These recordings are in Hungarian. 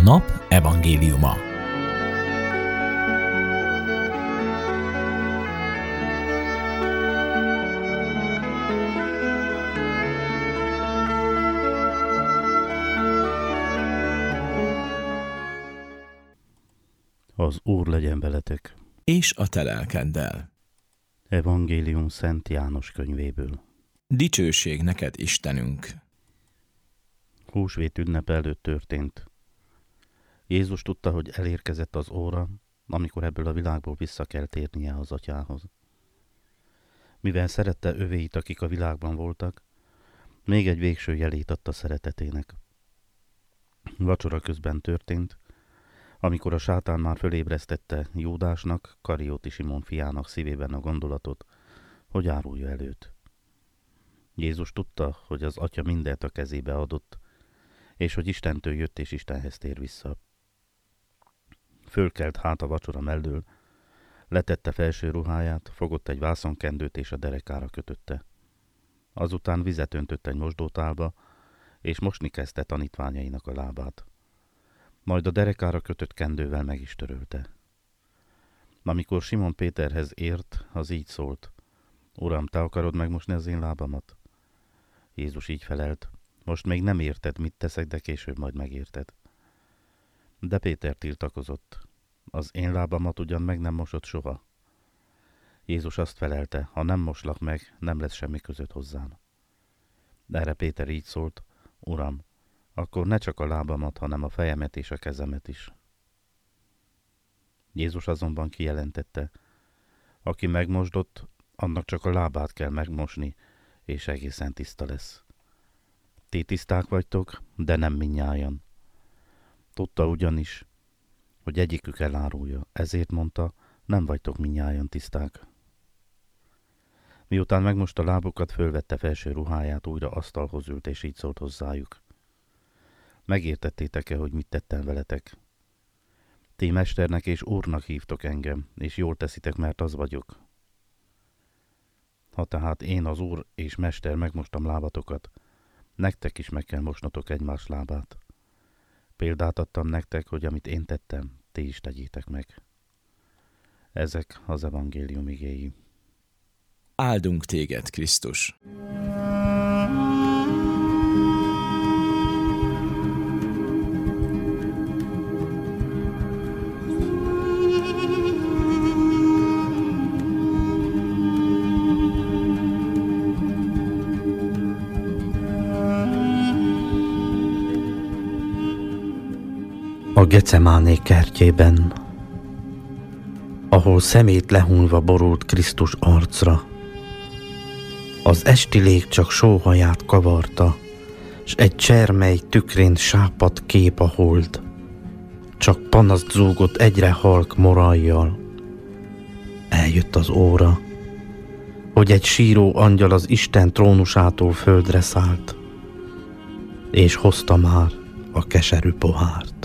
nap evangéliuma. Az Úr legyen veletek. És a te lelkeddel. Evangélium Szent János könyvéből. Dicsőség neked, Istenünk! Húsvét ünnep előtt történt. Jézus tudta, hogy elérkezett az óra, amikor ebből a világból vissza kell térnie az Atyához. Mivel szerette övéit, akik a világban voltak, még egy végső jelét adta szeretetének. Vacsora közben történt, amikor a sátán már fölébresztette Júdásnak, Karióti Simon fiának szívében a gondolatot, hogy árulja el őt. Jézus tudta, hogy az Atya mindent a kezébe adott, és hogy Istentől jött és Istenhez tér vissza. Fölkelt hát a vacsora mellől, letette felső ruháját, fogott egy vászonkendőt és a derekára kötötte. Azután vizet öntött egy mosdótálba, és mosni kezdte tanítványainak a lábát. Majd a derekára kötött kendővel meg is törölte. Amikor Simon Péterhez ért, az így szólt: Uram, te akarod megmosni az én lábamat? Jézus így felelt: most még nem érted, mit teszek, de később majd megérted. De Péter tiltakozott: az én lábamat ugyan meg nem mosott soha. Jézus azt felelte: ha nem moslak meg, nem lesz semmi között hozzám. De erre Péter így szólt: Uram, akkor ne csak a lábamat, hanem a fejemet és a kezemet is. Jézus azonban kijelentette: aki megmosdott, annak csak a lábát kell megmosni, és egészen tiszta lesz. Ti tiszták vagytok, de nem mindnyájan. Tudta ugyanis, hogy egyikük elárulja, ezért mondta: nem vagytok mindnyájan tiszták. Miután megmosta lábukat, fölvette felső ruháját, újra asztalhoz ült, és így szólt hozzájuk: megértettétek-e, hogy mit tettem veletek? Ti mesternek és úrnak hívtok engem, és jól teszitek, mert az vagyok. Ha tehát én, az úr és mester, megmostam lábatokat, nektek is meg kell mosnotok egymás lábát. Példát adtam nektek, hogy amit én tettem, ti is tegyétek meg. Ezek az evangélium igéi. Áldunk téged, Krisztus! A Gecemáné kertjében, ahol szemét lehunva borult Krisztus arcra, az esti lég csak sóhaját kavarta, s egy csermely tükrén sápadt kép a hold, csak panaszt zúgott egyre halk morajjal. Eljött az óra, hogy egy síró angyal az Isten trónusától földre szállt, és hozta már a keserű pohárt.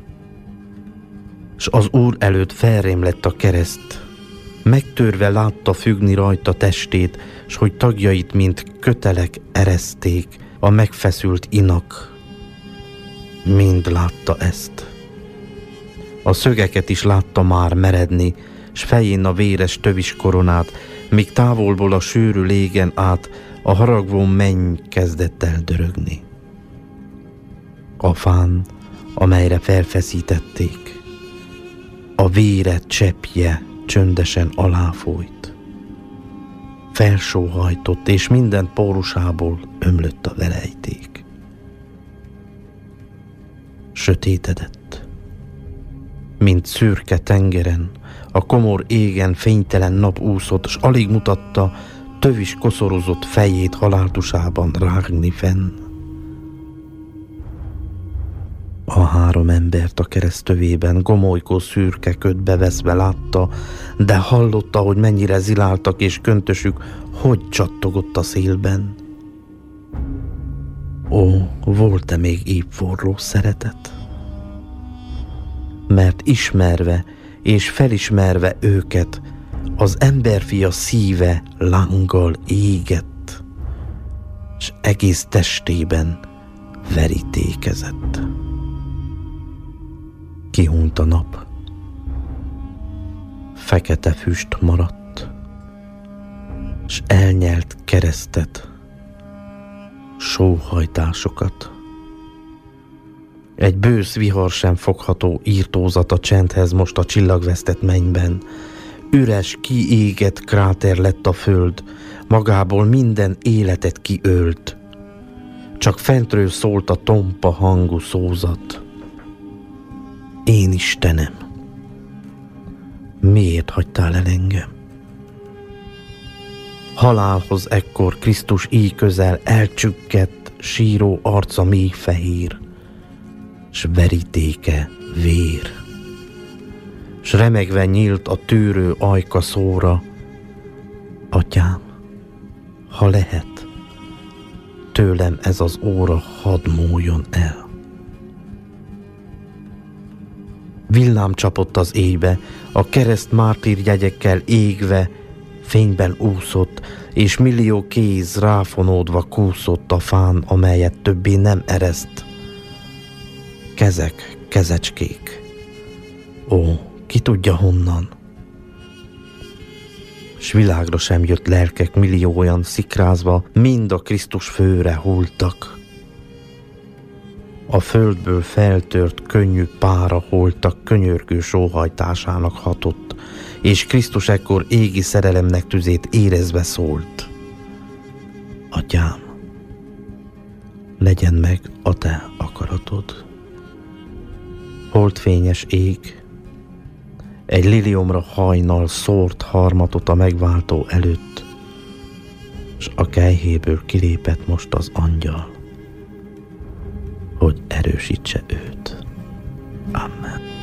S az Úr előtt felrém lett a kereszt, megtörve látta függni rajta testét, s hogy tagjait, mint kötelek ereszték, a megfeszült inak. Mind látta ezt. A szögeket is látta már meredni, s fején a véres tövis koronát, míg távolból a sűrű légen át a haragvó menny kezdett el dörögni. A fán, amelyre felfeszítették, a vére cseppje csöndesen aláfolyt. Felsóhajtott, és minden pórusából ömlött a velejték. Sötétedett, mint szürke tengeren, a komor égen fénytelen nap úszott, s alig mutatta tövis koszorozott fejét haláltusában rágni fenn. A három embert a keresztövében gomolykó szürke ködbe veszve látta, de hallotta, hogy mennyire ziláltak, és köntösük hogy csattogott a szélben. Ó, volt-e még épp forró szeretet? Mert ismerve és felismerve őket, az emberfia szíve lánggal égett, s egész testében verítékezett. Kihúnyt a nap. Fekete füst maradt, s elnyelt keresztet, sóhajtásokat. Egy bősz vihar sem fogható írtózat a csendhez most a csillagvesztett mennyben. Üres, kiégett kráter lett a föld, magából minden életet kiölt. Csak fentről szólt a tompa hangú szózat. Én Istenem, miért hagytál el engem? Halálhoz ekkor Krisztus íj közel elcsükkett, síró arca mély fehér, s verítéke vér. S remegve nyílt a tűrő ajka szóra. Atyám, ha lehet, tőlem ez az óra hadd múljon el. Villám csapott az éjbe, a kereszt mártírjegyekkel égve, fényben úszott, és millió kéz ráfonódva kúszott a fán, amelyet többé nem ereszt. Kezek, kezecskék. Ó, ki tudja honnan? S világra sem jött lelkek millióan szikrázva, mind a Krisztus főre hultak. A földből feltört könnyű pára holtak könyörgő sóhajtásának hatott, és Krisztus ekkor égi szerelemnek tüzét érezve szólt. Atyám, legyen meg a te akaratod. Holdfényes ég, egy liliomra hajnal szórt harmatot a megváltó előtt, s a kelyhéből kilépett most az angyal, hogy erősítse őt. Amen.